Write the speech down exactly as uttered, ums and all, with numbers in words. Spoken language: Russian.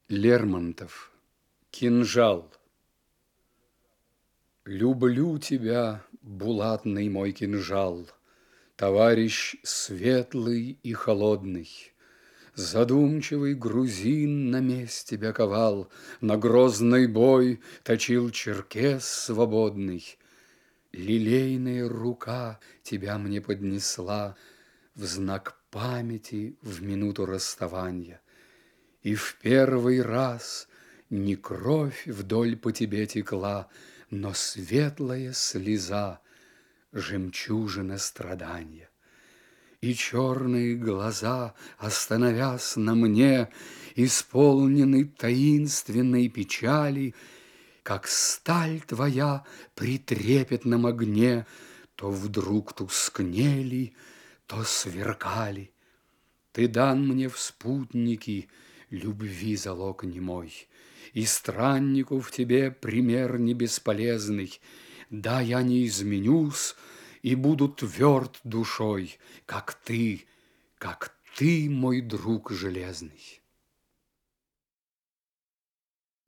Лермонтов. Кинжал. Люблю тебя, булатный мой кинжал, Товарищ светлый и холодный. Задумчивый грузин на меч тебя ковал, На грозный бой точил черкес свободный. Лилейная рука тебя мне поднесла В знак памяти в минуту расставанья. И в первый раз не кровь вдоль по тебе текла, Но светлая слеза, жемчужина страданья. И черные глаза, остановясь на мне, Исполнены таинственной печали, Как сталь твоя при трепетном огне То вдруг тускнели, то сверкали. Ты дан мне в спутники, любви залог немой, И страннику в тебе пример не бесполезный. Да, я не изменюсь и буду тверд душой, Как ты, как ты, мой друг железный.